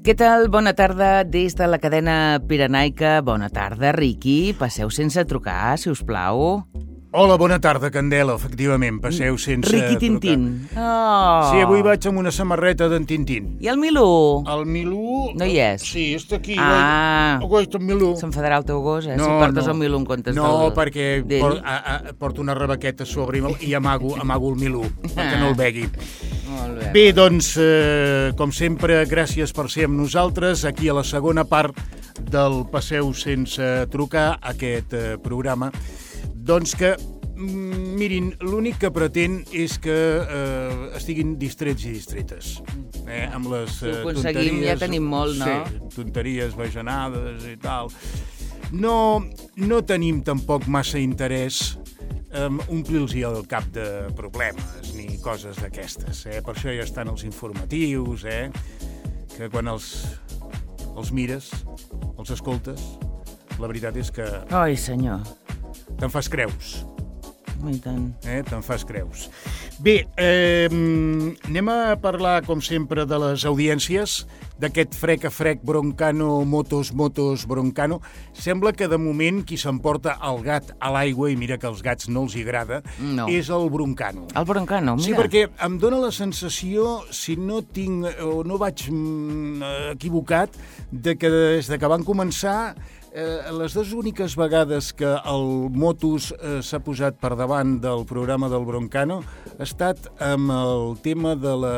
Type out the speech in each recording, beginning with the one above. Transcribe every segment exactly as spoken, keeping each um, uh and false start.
Què tal? Bona tarda des de la cadena pirenaica. Bona tarda, Riqui. Passeu sense trucar, si us plau. Hola, bona tarda, Candela. Efectivament, passeu sense Riqui Tintín. Oh. Sí, avui vaig amb una samarreta d'en Tintín. I el Milú? El Milú... No hi és? Sí, està aquí. Ah. Guaita, el Milú. S'enfadarà el teu gos, eh? No, si portes no. el Milú en comptes no, del... No, perquè por, a, a, porto una rebequeta a sobre i, i amago, amago el Milú, perquè no el begui. Molt bé. Bé, doncs, eh, com sempre, gràcies per ser amb nosaltres aquí a la segona part del Passeu sense trucar, aquest eh, programa. Doncs que, mm, mirin, l'únic que pretén és que eh, estiguin distrets i distretes. Eh, amb les eh, ho aconseguim, tonteries... ja tenim molt, no? Sí, tonteries bajanades i tal. No, no tenim tampoc massa interès Um, omplir-los el cap de problemes ni coses d'aquestes, eh? Per això ja estan els informatius, eh? Que quan els, els mires, els escoltes, la veritat és que... Ai, senyor. Te'n fas creus. I tant. Eh? Te'n fas creus. Bé, eh, anem a parlar, com sempre, de les audiències, d'aquest frec a frec broncano, motos, motos, broncano. Sembla que, de moment, qui s'emporta el gat a l'aigua, i mira que als gats no els hi agrada, no. és el broncano. El broncano, mira. Sí, perquè em dóna la sensació, si no tinc o no vaig mm, equivocat, de que des de que van començar... Eh, les dues úniques vegades que el Motus eh, s'ha posat per davant del programa del Broncano ha estat amb el tema de la,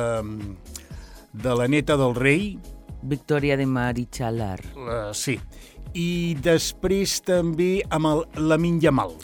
de la neta del rei. Victoria de Marichalar. La, sí. I després també amb el Lamine Yamal.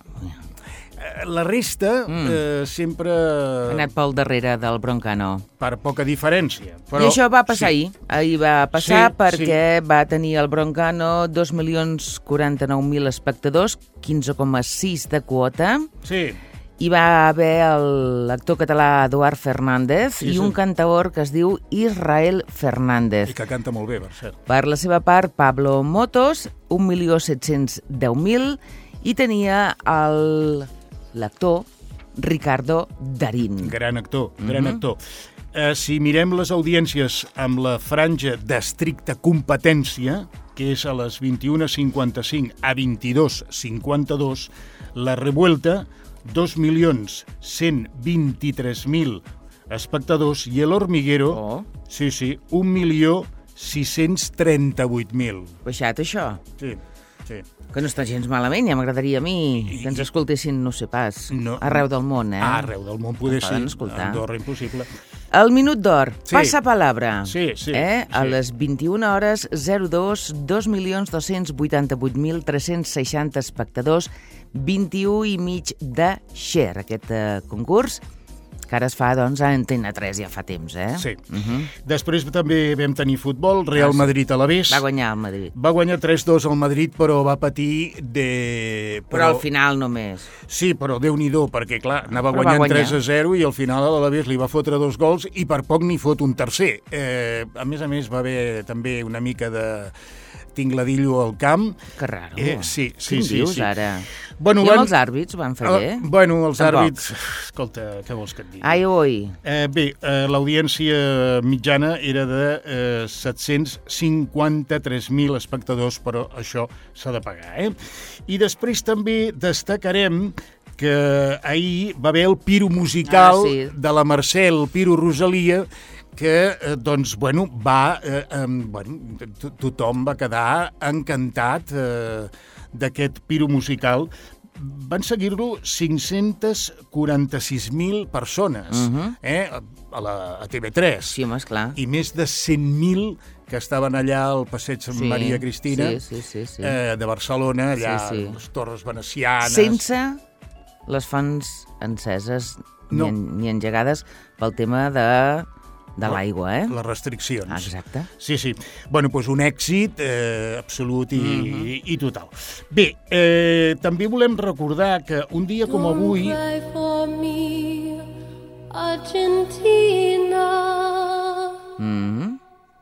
La resta mm. eh, sempre... Ha anat pel darrere del Broncano. Per poca diferència. Però... I això va passar sí. ahir. Ahir va passar sí, perquè sí. va tenir el Broncano dos milions quaranta-nou mil espectadors, quinze coma sis de quota. Sí. Hi va haver l'actor català Eduard Fernández sí, i un sí. cantaor que es diu Israel Fernández. I que canta molt bé, per cert. Per la seva part, Pablo Motos, un milió set-cents deu mil, i tenia el... l'actor Ricardo Darín. Gran actor, gran mm-hmm. actor. Eh, si mirem les audiències amb la franja d'estricta competència, que és a les vint-i-una cinquanta-cinc a vint-i-dos cinquanta-dos, la Revuelta, dos milions cent vint-i-tres mil espectadors, i el Hormiguero, oh. sí, sí, un milió sis-cents trenta-vuit mil. Baixat, això? Sí, sí. Que no està gens malament, ja m'agradaria a mi I, que ens escoltessin, no sé pas, no, arreu del món, eh? Ah, arreu del món, poder sí. Escoltar. Andorra, impossible. El Minut d'Or, sí. passa palabra. Sí, sí. Eh? sí. A les vint-i-una hores zero dos, dos milions dos-cents vuitanta-vuit mil tres-cents seixanta espectadors, vint-i-u i mig de share, aquest eh, concurs, que ara es fa, doncs, a Antena tres, ja fa temps, eh? Sí. Uh-huh. Després també vam tenir futbol, Real Madrid a l'Alavés. Va guanyar el Madrid. Va guanyar tres dos al Madrid, però va patir de... Però, però al final només. Sí, però Déu-n'hi-do, perquè, clar, anava però guanyant guanyar. tres a zero i al final a l'Alavés li va fotre dos gols i per poc n'hi fot un tercer. Eh, a més a més, va haver també una mica de tingladillo al camp. Que raro. Eh, sí, sí, Quin sí. dius, sí. ara? Bueno, I van... amb els àrbits van fer bé? Uh, bueno, els Tampoc. àrbits... Escolta, què vols que et digui? Ai, oi. Eh, bé, eh, l'audiència mitjana era de eh, set-cents cinquanta-tres mil espectadors, però això s'ha de pagar, eh? I després també destacarem que ahir va haver el piro musical ah, sí. de la Mercè, el Piro Rosalia, que, eh, doncs, bueno, va... Eh, eh, bueno, tothom va quedar encantat eh, d'aquest piro musical. Van seguir-lo cinc-cents quaranta-sis mil persones, uh-huh. eh, a, la, a T V tres. Sí, home, esclar. I més de cent mil que estaven allà al passeig sí, Maria Cristina, sí, sí, sí, sí. Eh, de Barcelona, allà sí, sí. les Torres Venecianes... Sense les fonts enceses no. ni, en, ni engegades pel tema de... de l'aigua, eh? Les restriccions. Exacte. Sí, sí. Bueno, doncs un èxit eh, absolut i, mm-hmm. i, i total. Bé, eh, també volem recordar que un dia com avui... Me, Argentina. Mm-hmm.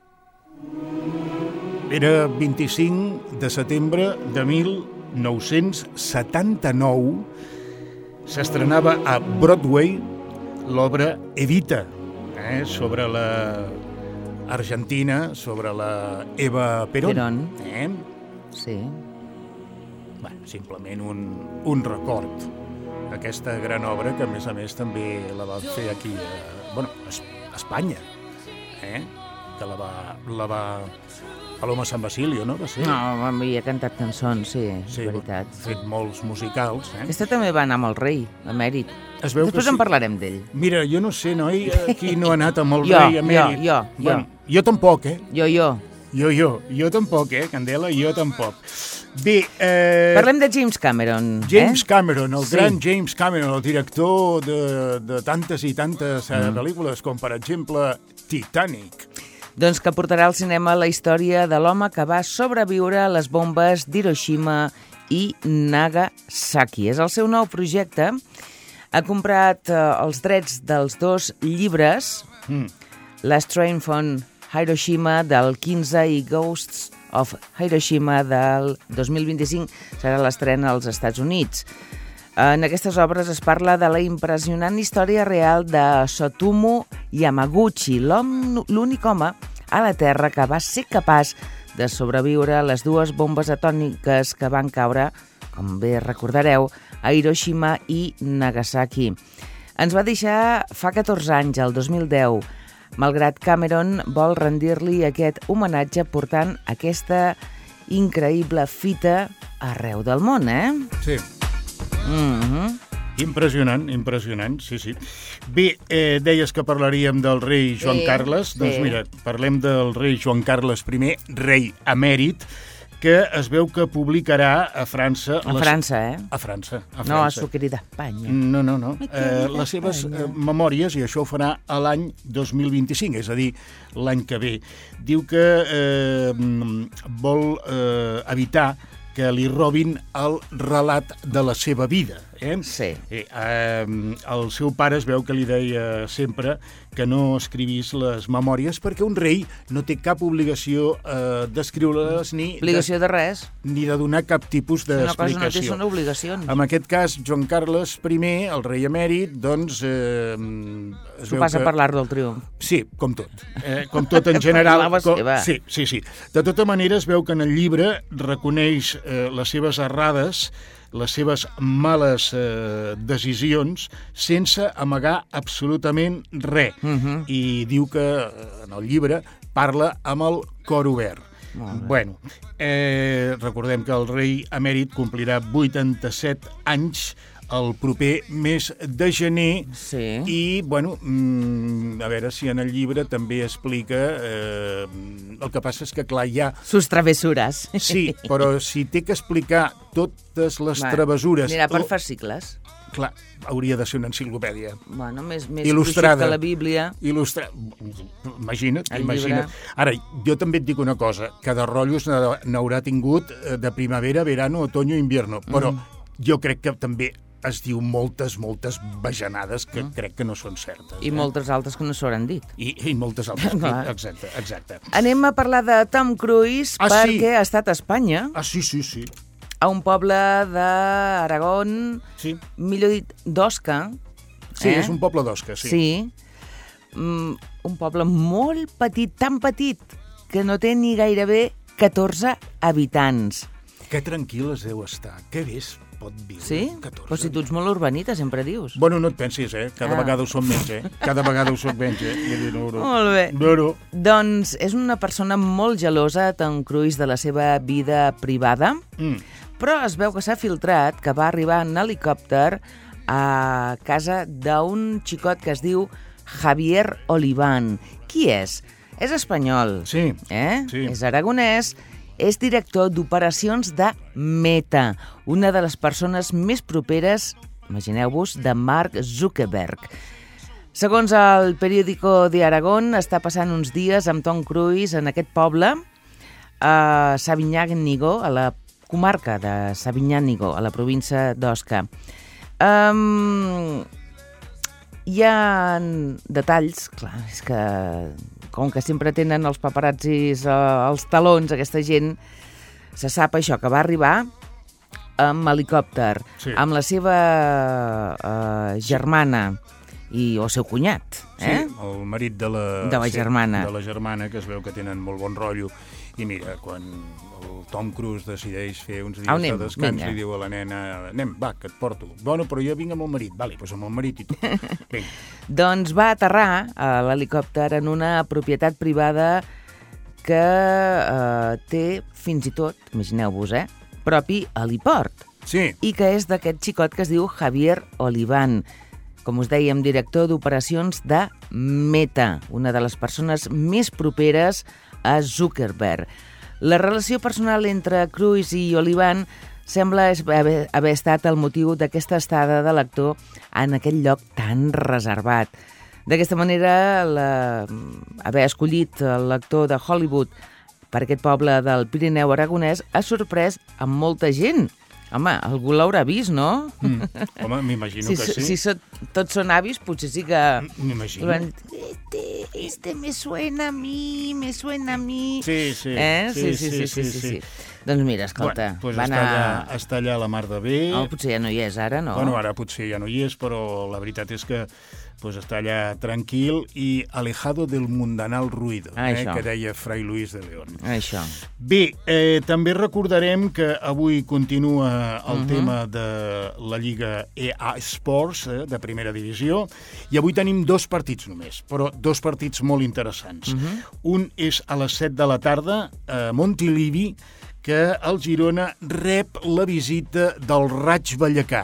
Era vint-i-cinc de setembre de mil nou-cents setanta-nou. S'estrenava a Broadway l'obra Evita, eh, sobre la argentina sobre la Eva Perón. Perón. Eh? Sí. Bueno, simplement un, un record. Aquesta gran obra que, a més a més, també la va fer aquí, a, bueno, a Espanya, eh? que la va, la va Paloma San Basilio, no? Va ser? No, havia cantat cançons, sí, Sí, és veritat. ha fet molts musicals. Eh? Aquesta també va anar amb el rei, emèrit. Es veu Després que en sí. parlarem d'ell. Mira, jo no sé, noi, qui no ha anat amb el Jo, rei jo, emèrit. jo, jo. Bueno, jo tampoc, eh? Jo, jo. Jo, jo. Jo tampoc, eh, Candela? Jo tampoc. Bé, eh... Parlem de James Cameron. James eh? Cameron, el Sí. gran James Cameron, el director de, de tantes i tantes mm. pel·lícules, com per exemple Titanic. Doncs que portarà al cinema la història de l'home que va sobreviure a les bombes d'Hiroshima i Nagasaki. És el seu nou projecte. Ha comprat eh, els drets dels dos llibres, Mm. Last Train from Hiroshima del quinze i Ghosts of Hiroshima del dos mil vint-i-cinc. Serà l'estrena als Estats Units. En aquestes obres es parla de la impressionant història real de Tsutomu Yamaguchi, l'hom- l'únic home a la Terra que va ser capaç de sobreviure a les dues bombes atòmiques que van caure, com bé recordareu, a Hiroshima i Nagasaki. Ens va deixar fa catorze anys, el dos mil deu. Malgrat Cameron vol rendir-li aquest homenatge portant aquesta increïble fita arreu del món, eh? Sí. Mm-hmm. Impressionant, impressionant, sí, sí. Bé, eh, deies que parlaríem del rei Joan Sí, Carles. sí. Doncs mira, parlem del rei Joan Carles I, rei emèrit, que es veu que publicarà a França... A les- França, eh? A França, a França. No, a su querida Espanya. No, no, no. Me Eh, querida les seves eh, Espanya. memòries, i això ho farà a l'any dos mil vint-i-cinc, és a dir, l'any que ve. Diu que eh, vol eh, evitar que li robin el relat de la seva vida. Eh? Sí. Eh, eh, el seu pare es veu que li deia sempre que no escrivís les memòries perquè un rei no té cap obligació eh, d'escriure-les ni, Obligació de res. de, ni de donar cap tipus Una cosa no té, d'explicació. són obligacions. En aquest cas, Joan Carles I, el rei emèrit, doncs... Eh, es S'ho veu passa que... per l'art del triomf. Sí, com tot. Eh, com tot en general. Parlava com... seva. Sí, sí, sí. De tota manera, es veu que en el llibre reconeix eh, les seves errades, les seves males eh, decisions, sense amagar absolutament res. Mhm. I diu que eh, en el llibre parla amb el cor obert. Molt bé. Bueno, eh, recordem que el rei emèrit complirà vuitanta-set anys el proper mes de gener. Sí. I, bueno, mm, a veure si en el llibre també explica... Eh, el que passa és que, clar, hi ha... Sus travessures. Sí, però si té que explicar totes les Va, travessures... Mira, per oh, fascicles. clar, hauria de ser una enciclopèdia. Bueno, més, més Il·lustrada. gruixut que la Bíblia. Il·lustra... Imagina't, El imagina't. llibre. Ara, jo també et dic una cosa, que de rotllos n'ha- n'haurà tingut eh, de primavera, verano, otoño, invierno, però Mm. jo crec que també es diu moltes, moltes bajanades que crec que no són certes. Mm. I eh? moltes altres que no s'hauran dit. I, i moltes altres. Clar. Exacte, exacte. Anem a parlar de Tom Cruise Ah, sí? perquè ha estat a Espanya, Ah, sí, sí, sí. a un poble d'Aragón, Sí, millor dit, d'Osca. sí eh? és un poble d'Osca, sí. Sí. Mm, un poble molt petit, tan petit, que no té ni gairebé catorze habitants. Que tranquil·les deu estar. Que bé es pot viure. Sí? catorze. Però si tu ets molt urbanita, sempre dius. Bueno, no et pensis, eh? Cada Ah. vegada ho som menys, eh? Cada vegada ho som menys, eh? Vull dir, no, no. Molt bé. No, no. Doncs és una persona molt gelosa, Tom Cruise, de la seva vida privada, Mm. però es veu que s'ha filtrat que va arribar en helicòpter a casa d'un xicot que es diu Javier Oliván. Qui és? És espanyol, Sí, eh? sí. És aragonès, és director d'operacions de Meta, una de les persones més properes, imagineu-vos, de Mark Zuckerberg. Segons el periòdico de Aragón, està passant uns dies amb Tom Cruise en aquest poble, a Sabinyànigo, a la comarca de Sabinyànigo, a la província d'Osca. Um, hi ha detalls, clar, és que com que sempre tenen els paparazzis eh, als talons, aquesta gent, se sap això, que va arribar amb helicòpter, Sí. amb la seva eh, germana i el seu cunyat, eh? Sí, el marit de la... De la sí, germana. De la germana, que es veu que tenen molt bon rotllo. I mira, quan el Tom Cruise decideix fer uns dies Au, anem, de descans, vinga. li diu a la nena, anem, va, que et porto. Bueno, però jo vinc amb el marit. Vale, doncs amb el marit i tu. Vinga. Doncs va aterrar a l'helicòpter en una propietat privada que eh, té fins i tot, imagineu-vos, eh, propi heliport. Sí, I que és d'aquest xicot que es diu Javier Olivan, com us dèiem, director d'operacions de Meta, una de les persones més properes a Zuckerberg. La relació personal entre Cruise i Olivan sembla haver, haver estat el motiu d'aquesta estada de l'actor en aquell lloc tan reservat. D'aquesta manera, la, haver escollit l'actor de Hollywood per aquest poble del Pirineu aragonès ha sorprès a molta gent. Home, algú l'haurà vist, no? Mm. Home, m'imagino si, que sí. Si so, tots són avis, potser sí que... M'imagino. Van, este, este me suena a mi, me suena a mi... Sí, sí. Eh? Sí, Sí, sí, sí, sí, sí, sí. Doncs mira, escolta, Bueno, pues van està, a... allà, està allà a la mar de bé. Oh, potser ja no hi és ara, no? Bueno, ara potser ja no hi és, però la veritat és que pues, està allà tranquil i alejado del mundanal ruido, Ah, eh, això. que deia Fray Luis de León. Això. Bé, eh, també recordarem que avui continua el Mhm. tema de la Lliga E A Sports, eh, de primera divisió, i avui tenim dos partits només, però dos partits molt interessants. Mhm. Un és a les set de la tarda a Montilivi, que el Girona rep la visita del Raig Vallecà.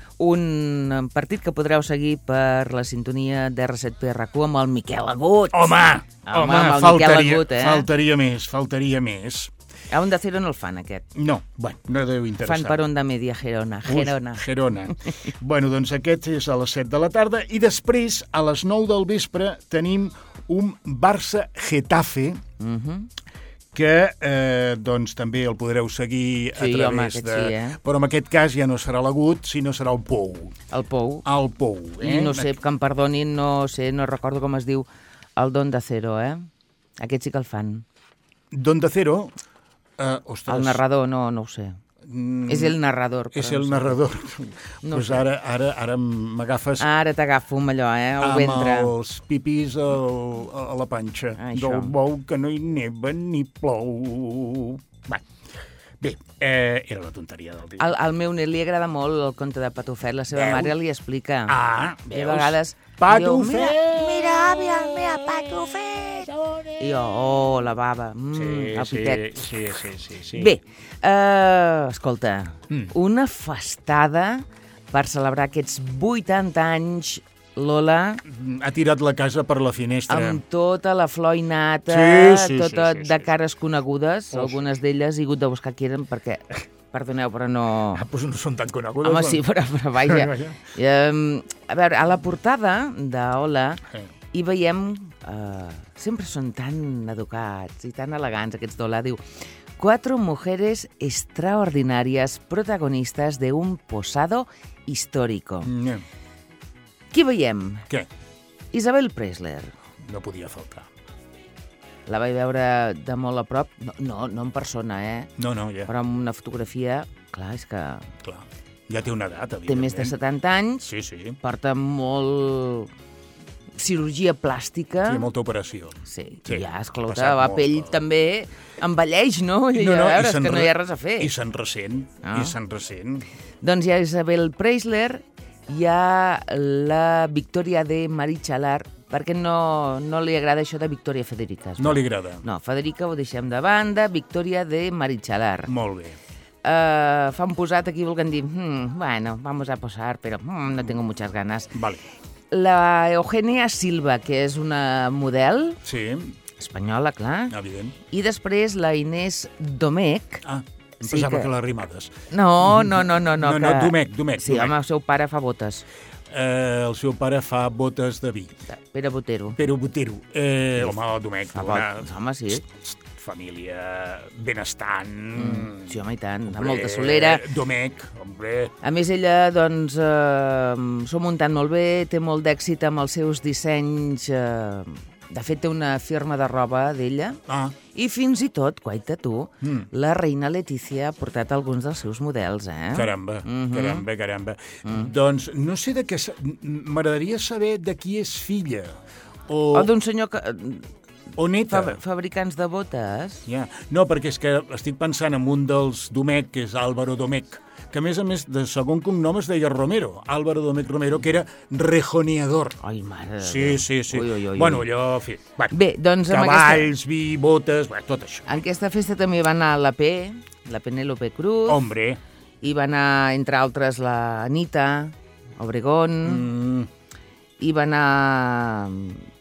Un partit que podreu seguir per la sintonia d'R set P R Q amb el Miquel Agut. Home, Home, home, amb el Miquel faltaria, Agut, eh? faltaria més, faltaria més. A Onda Cero no el fan, aquest. No, bueno, no deu interessar. Fan per Onda Media Gerona. Ui, Gerona. Gerona. Bueno, doncs aquest és a les set de la tarda i després, a les nou del vespre, tenim un Barça-Getafe, Mhm. que eh, doncs també el podreu seguir a Sí, través home, aquest de... sí, eh? Però en aquest cas ja no serà l'Agut, sinó serà el Pou. El Pou. El Pou, eh? I no sé, que em perdonin, no sé, no recordo com es diu el Don de Cero, eh? Aquest sí que el fan. Don de Cero... Eh, ostres, El narrador, no, no ho sé. mm, És el narrador. És però el no sé. narrador. No pues sé. ara, ara, ara m'agafes Ara t'agafo amb allò, eh? El amb ventre. els pipis al, a la panxa Ah, això. del bou que no hi neva ni plou. Va. Bé, eh, era la tonteria del dia. Al, al meu net li agrada molt el conte de Patufet. La seva Veus? mare li explica. Ah, I veus? a vegades Patufet! diu, mira, mira, àvia, mira, Patufet! I jo, oh, la bava, mm, Sí, el sí, pitet. sí, sí, sí, sí. Bé, uh, escolta, Mm. una festada per celebrar aquests vuitanta anys, Lola, Ha tirat la casa per la finestra. amb tota la flor i nata, Sí, sí, tota sí, sí, de sí. cares conegudes, Oh, algunes d'elles he hagut de buscar qui eren perquè, perdoneu, però no... Ah, doncs no són tan conegudes. Home, doncs. sí, però, però vaja. Vaja. Um, a veure, a la portada d'Hola Eh. hi veiem... Uh, sempre són tan educats i tan elegants, aquests d'Hola. Diu, cuatro mujeres extraordinarias protagonistas de un posado histórico. Mm, Qui veiem? Què? Isabel Preisler. No podia faltar. La vaig veure de molt a prop, no, no, no en persona, eh? No, no, ja, Però amb una fotografia, clar, és que clar. Ja té una edat, té evidentment. més de setanta anys, Sí, sí. porta molt cirurgia plàstica. Sí, molta operació. Sí, Sí, i ja, ha escolta, passat la molt, pell però- també envelleix, no? I a veure, és se'n que no re- hi ha res a fer. I se'n ressent, Ah. i se'n ressent. Doncs hi ha Isabel Preisler, hi ha la Victoria de Marichalar, perquè no, no li agrada això de Victoria Federica. es No veu. li agrada. No, Federica ho deixem de banda, Victoria de Marichalar. Molt bé. Uh, fa un posat aquí volent dir, hmm, bueno, vamos a posar, però hmm, no tengo muchas ganas. Vale. La Eugenia Silva, que és una model Sí, espanyola, clar, evident. i després la Inés Domecq. Ah, em Sí pensava que- que... les rimades. No, no, no, no. No, que... no, Domecq, Domecq, Sí, Domecq. home, el seu pare fa botes. Eh, el seu pare fa botes de vi. Pere Botero. Però Botero. Eh, home, el Domecq. Fa una... botes, home, sí. Família benestant. Mm, sí, home, i tant. Hombre, Amb molta solera. Domecq, hombre. A més, ella, doncs, eh, s'ho ha muntat molt bé, té molt d'èxit amb els seus dissenys eh, De fet, té una firma de roba d'ella. Ah. I fins i tot, guaita tu, Mm. la reina Letícia ha portat alguns dels seus models, eh? Caramba, Mhm. caramba, caramba. Doncs no sé de què... sa- M'agradaria saber de qui és filla. O, O d'un senyor que... o neta. Fab fabricants de botes. Ja. No, perquè és que estic pensant en un dels Domecq, que és Álvaro Domecq, que a més a més, de segon cognom es deia Romero, Álvaro Domecq Romero, que era rejoneador. Ai, mare de Sí, Déu. sí, sí. Ui, ui, ui, Bueno, ui. allò, en fi, bueno, Bé, doncs amb cavalls, vi, botes, bueno, tot això. En aquesta festa també va anar la P, la Penélope Cruz, Hombre, i va anar, entre altres, la Anita Obregón, mm, i va anar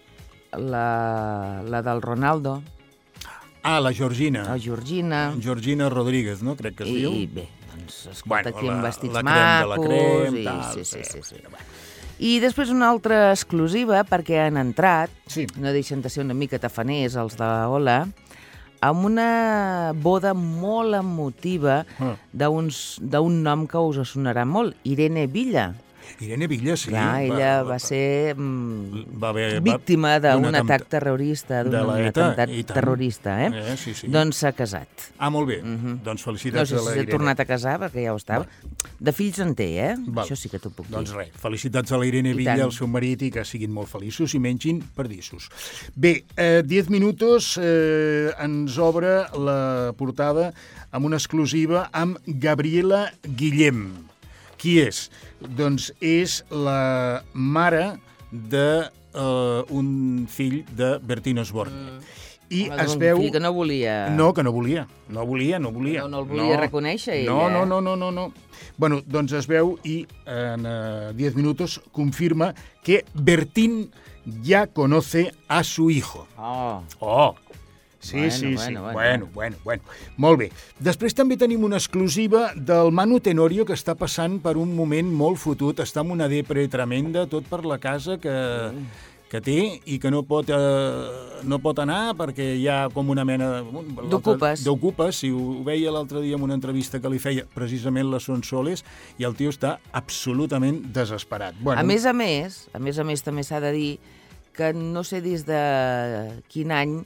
la, la del Ronaldo, ah, la Georgina, la Georgina, Georgina Rodríguez, no? Crec que es i, diu. i bé, doncs, escolta, Bueno, aquí la- amb vestits la crem de la macos, crem, i, tal, sí, sí, bé, sí, sí. bueno, bueno. I després una altra exclusiva, perquè han entrat, Sí. no deixen de ser una mica tafaners, els de Ola, amb una boda molt emotiva Ah. d'uns- d'un nom que us sonarà molt, Irene Villa. Irene Villa, sí. Clar, ella va ser mm, va haver- va- víctima d'un d'un atac atemptat- terrorista, d'un de la ETA, atemptat i tant. terrorista, eh? Eh, sí, sí. Doncs s'ha casat. Ah, molt bé. Mhm. Doncs No felicitats sé a si la s'ha Irene. tornat a casar, perquè ja ho estava. De fills en té, eh? Val. Això sí que t'ho puc dir. Doncs res, felicitats a la Irene I Villa, tant. al seu marit, i que siguin molt feliços i mengin perdissos. Bé, eh, diez minuts eh, ens obre la portada amb una exclusiva amb Gabriela Guillem. Qui és? Doncs és la mare de eh, un fill de Bertín Osborne. Mm. I Home, es un veu... fill que no volia... No, que no volia. No volia, no volia. No, no el volia reconèixer, ella, No, no, eh? no, no, no, no. Bueno, doncs es veu i en uh, diez minutos confirma que Bertín ya conoce a su hijo. Oh, Oh! Sí, Bueno, sí, sí. bueno, bueno. Bueno, bueno, bueno. Molt bé. Després també tenim una exclusiva del Manu Tenorio, que està passant per un moment molt fotut. Està amb una depre tremenda, tot per la casa que... que té i que no pot, eh, no pot anar perquè hi ha com una mena... l'altre- D'ocupes. D'ocupes, sí, ho, ho veia l'altre dia en una entrevista que li feia precisament la Sonsoles, i el tio està absolutament desesperat. Bueno, a més a més, a més a més també s'ha de dir que no sé des de quin any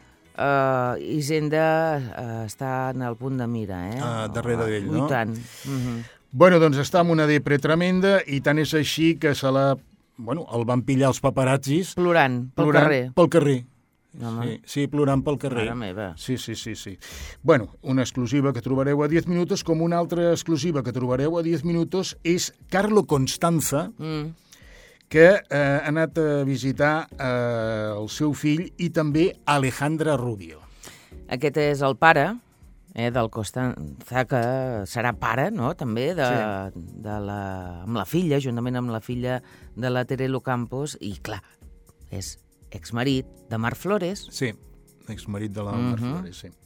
uh, Hisenda uh, està en el punt de mira, eh? Ah, darrere d'ell, no? I tant. Mhm. Bueno, doncs està amb una depre tremenda i tant és així que se l'ha... Bueno, el van pillar els paparazzis Plorant, pel plorant carrer. pel carrer. Home. Sí, sí, plorant pel carrer. Mare meva. Sí, sí, sí, sí. Bueno, una exclusiva que trobareu a diez minutos, com una altra exclusiva que trobareu a diez minutos és Carlo Constanza, Mm. que eh, ha anat a visitar eh, el seu fill i també Alejandra Rubio. Aquest és el pare eh, del Costanza, que serà pare, no?, també, de, Sí. de la, amb la filla, juntament amb la filla de la Terelo Campos, i clar, és exmarit de Mar Flores. Sí, exmarit de la Mar Mhm. Flores, sí.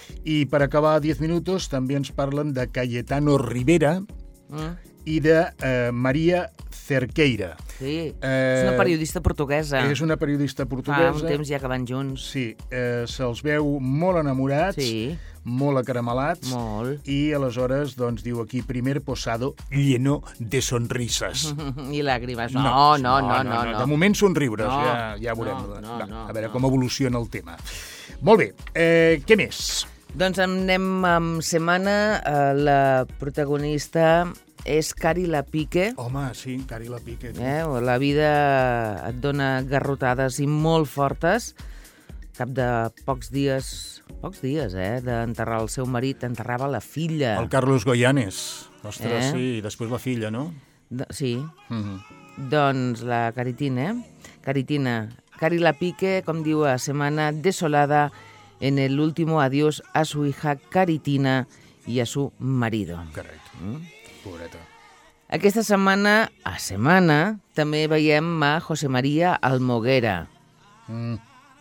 I per acabar diez minutos també ens parlen de Cayetano Rivera Mm. i de eh, Maria Cerqueira. Sí, Eh, és una periodista portuguesa. És una periodista Fa portuguesa. un temps ja que van junts. Sí, eh, se'ls veu molt enamorats, Sí, molt acaramelats, molt. i aleshores, doncs, diu aquí, primer posado lleno de sonrises. I làgrimes. No, no, no, no. no, De moment somriures, No, ja, ja veurem. no, no, no, a veure no. com evoluciona el tema. Molt bé, eh, què més? Doncs anem amb setmana. Eh, la protagonista és Cari Lapique. Home, sí, Cari la pique. Eh? La vida et dona garrotades i molt fortes. Cap de pocs dies, pocs dies, eh, d'enterrar el seu marit, enterrava la filla. El Carlos Goyanes. Ostres, Eh? sí, i després la filla, no? De, sí, Mhm. doncs la Caritina, eh? Caritina. Cari Lapique, com diu a Semana Desolada, en el último adiós a su hija Caritina y a su marido. Carai, Mm? pobreta. Aquesta setmana, a Semana, també veiem a José María Almoguera. Mm.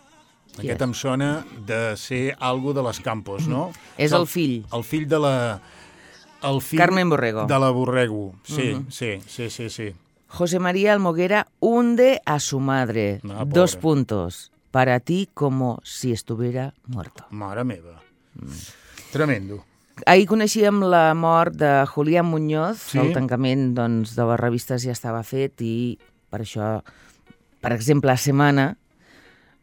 Qui Aquest és? em sona de ser algo de les Campos, no? És el fill. El fill de la... El fill Carmen Borrego. De la Borrego, sí, sí, sí, sí, sí. José María Almoguera hunde a su madre. No, pobre. Dos puntos. Para ti como si estuviera muerto. Mare meva. Tremendo. Ahir coneixíem la mort de Julián Muñoz. Sí. El tancament doncs, de les revistes ja estava fet i per això, per exemple, a Semana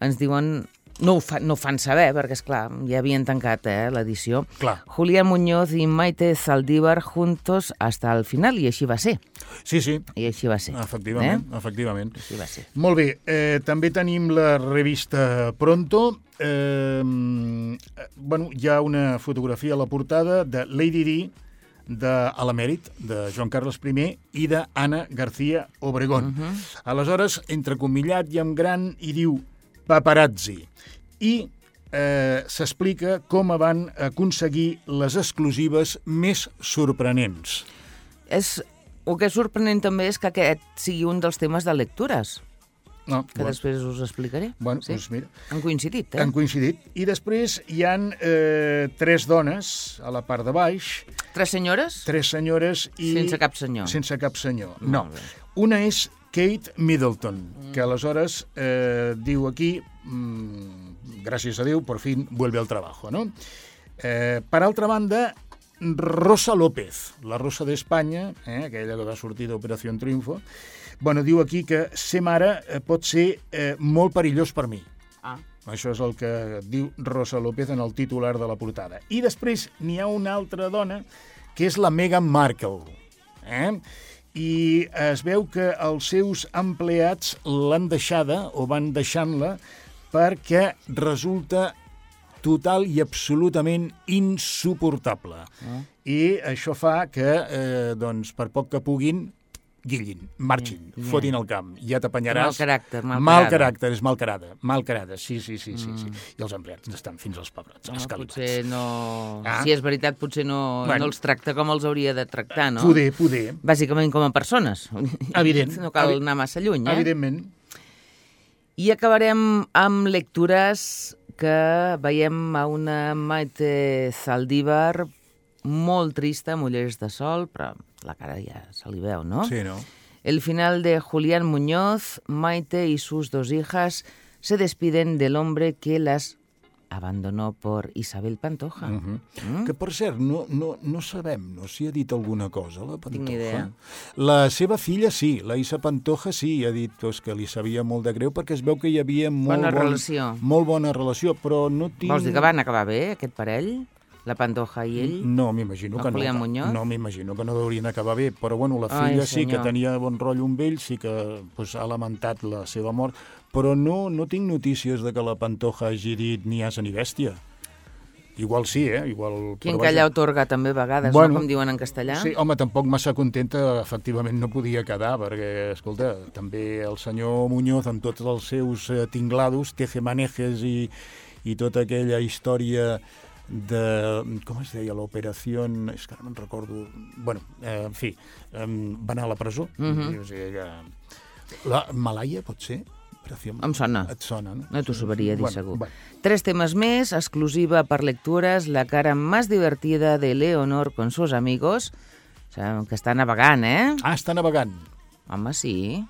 ens diuen... No ho, fa, no ho fan saber, perquè, esclar, ja havien tancat eh, l'edició. Clar. Julián Muñoz i Maite Zaldívar juntos hasta el final, i així va ser. Sí, sí. I així va ser. Efectivament, eh? efectivament. Així va ser. Molt bé, eh, també tenim la revista Pronto. Eh, bueno, hi ha una fotografia a la portada de Lady Di, de A l'Emèrit, de Joan Carles I, i d'Anna García Obregón. Uh -huh. Aleshores, entrecomillat i amb gran, hi diu paparazzi. I eh, s'explica com van aconseguir les exclusives més sorprenents. És, el que és sorprenent també és que aquest sigui un dels temes de lectures, No, que bueno. després us explicaré. Bueno, sí? doncs mira. Han coincidit, eh? Han coincidit. I després hi han eh, tres dones a la part de baix, Tres senyores? tres senyores i... Sense cap senyor. Sense cap senyor, Molt no. bé. Una és Kate Middleton, mm. que aleshores eh, diu aquí, mmm, gràcies a Déu, por fin vuelve al trabajo, no? Eh, per altra banda, Rosa López, la Rosa d'Espanya, eh, aquella que va sortir d'Operació Triunfo, bueno, diu aquí que ser mare eh, pot ser eh, molt perillós per mi. Ah. Això és el que diu Rosa López en el titular de la portada. I després n'hi ha una altra dona, que és la Meghan Markle. Eh? I es veu que els seus empleats l'han deixada, o van deixant-la, perquè resulta total i absolutament insuportable. Ah. I això fa que, eh, doncs, per poc que puguin, guillin, marxin, Yeah. fotin el camp, ja t'apanyaràs. Mal caràcter, mal Mal carada. caràcter, és mal carada, mal carada, sí, sí, sí, sí, sí. I els empleats estan fins als pebrots, No, escalivats. potser no... Ah. Si és veritat, potser no, Bueno. no els tracta com els hauria de tractar, no? Poder, poder, Bàsicament com a persones. Evident. No cal Evi- anar massa lluny, eh? evidentment. I acabarem amb lectures que veiem a una Maite Zaldívar molt trista, amb ulleres de sol, però la cara ja se li veu, no? Sí, no? El final de Julián Muñoz, Maite y sus dos hijas se despiden del hombre que las abandonó por Isabel Pantoja. Uh -huh. Mm? Que, per cert, no, no, no sabem no, si ha dit alguna cosa, la Pantoja. Tinc ni idea. La seva filla sí, la Isa Pantoja sí, ha dit doncs, que li sabia molt de greu perquè es veu que hi havia molt, Bona bon, relació. molt bona relació, però no tinc... Vols dir que van acabar bé, aquest parell? La Pantoja i ell? No, m'imagino El que no. Julián Muñoz? No, m'imagino que no deurien acabar bé, però bueno, la Ai, filla sí que senyor. tenia bon rotllo amb ell, sí que pues, ha lamentat la seva mort, però no, no tinc notícies de que la Pantoja hagi dit ni asa ni bèstia. Igual sí, eh? Igual, Quin però callar vaja. otorga també a vegades, Bueno, no? Com diuen en castellà. Sí, home, tampoc massa contenta, efectivament no podia quedar, perquè, escolta, també el senyor Muñoz, amb tots els seus eh, tinglados, tejemanejes i, i tota aquella història de, com es deia, l'operació, és que no me'n recordo, bueno, eh, en fi, eh, va anar a la presó, Mhm. o sigui, ja... la Malaya, pot ser? Operació... Em sona. Et sona, no? No t'ho sabria dir, Bueno, segur. bueno. Tres temas més, exclusiva per lectures, la cara más divertida de Leonor con sus amigos, o sigui, que està navegant, eh? Ah, està navegant. Home, sí.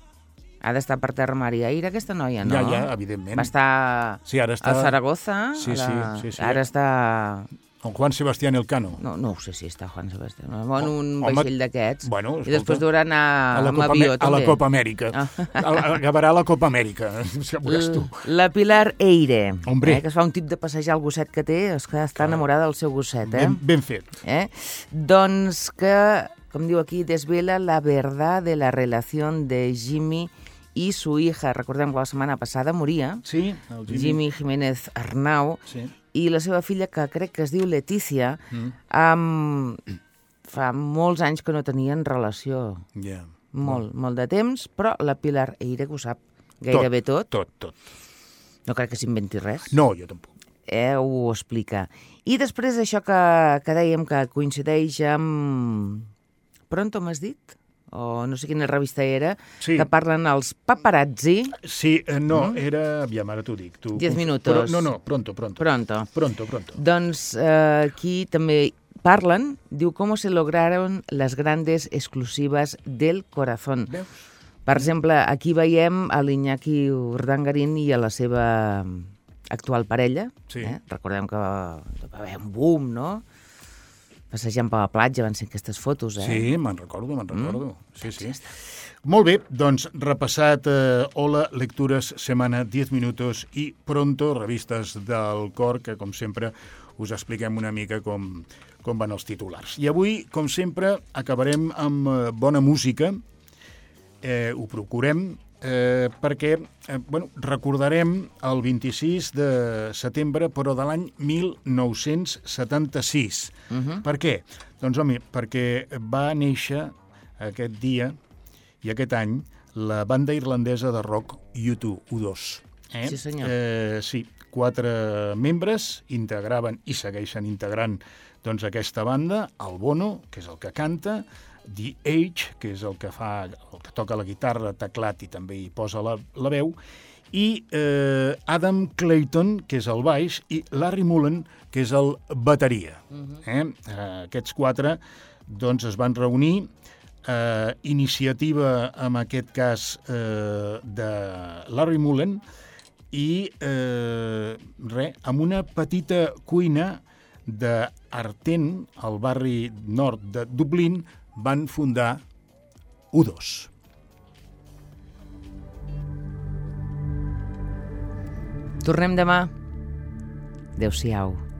Ha d'estar per terra, mar i aire, aquesta noia, no? Ja, ja, evidentment. Va estar Sí, ara està... a Zaragoza. Sí, a la... sí, sí, sí. Ara està... Con Juan Sebastián Elcano. No, no ho sé si està Juan Sebastián. Bueno, un Home, vaixell d'aquests. bueno, I després escolta, deurà anar a la amb Copa, avió, a també. la Copa Amèrica. Ah. A- Acabarà a la Copa Amèrica, ja veuràs tu. La Pilar Eire, Hombre. eh, que es fa un tip de passejar el gosset que té, és que està enamorada del seu gosset, eh? Ben, ben fet. eh? Doncs que, com diu aquí, desvela la verdad de la relación de Jimmy y su hija. Recordem que la setmana passada moria Sí, el Jimmy. Jimmy Jiménez Arnau, Sí. i la seva filla, que crec que es diu Letícia, Mm. um, fa molts anys que no tenien relació. Ja. Molt, molt de temps, però la Pilar Eire, que ho sap gairebé tot, Tot, tot. no crec que s'inventi res. No, jo tampoc. Eh, ho explica. I després d'això que, que dèiem que coincideix amb... Pronto m'has dit? O no sé quina revista era, Sí. que parlen els paparazzi. Sí, eh, no, era... Aviam, ara t'ho dic. Tu... Diez minutos. Però, no, no, pronto, pronto. Pronto. Pronto, pronto. Doncs eh, aquí també parlen, diu, com se lograron les grandes exclusives del corazón. Veus? Per exemple, aquí veiem a l'Iñaki Urdangarín i a la seva actual parella. Sí. Eh? Recordem que va haver un boom, no? Passejant per la platja van ser aquestes fotos, eh? Sí, me'n recordo, me'n recordo. Sí, sí. Molt bé, doncs repassat eh, Hola, lectures, setmana, diez minutos i Pronto, revistes del cor, que com sempre us expliquem una mica com, com van els titulars. I avui, com sempre, acabarem amb eh, bona música, eh, ho procurem, eh, perquè eh, bueno, recordarem el vint-i-sis de setembre, però de l'any mil nou-cents setanta-sis. Uh-huh. Per què? Doncs, home, perquè va néixer aquest dia i aquest any la banda irlandesa de rock U dos, U dos. Eh? Sí, senyor. Eh, sí, quatre membres integraven i segueixen integrant doncs, aquesta banda, el Bono, que és el que canta, The Age, que és el que fa, el que toca la guitarra, teclat i també hi posa la, la veu, i eh, Adam Clayton, que és el baix, i Larry Mullen, que és el bateria. Uh-huh. eh? Eh, aquests quatre doncs, es van reunir, eh, iniciativa, en aquest cas, eh, de Larry Mullen, i eh, res, amb una petita cuina d'Arten, al barri nord de Dublín, van fundar U dos. Tornem demà. Adéu-siau.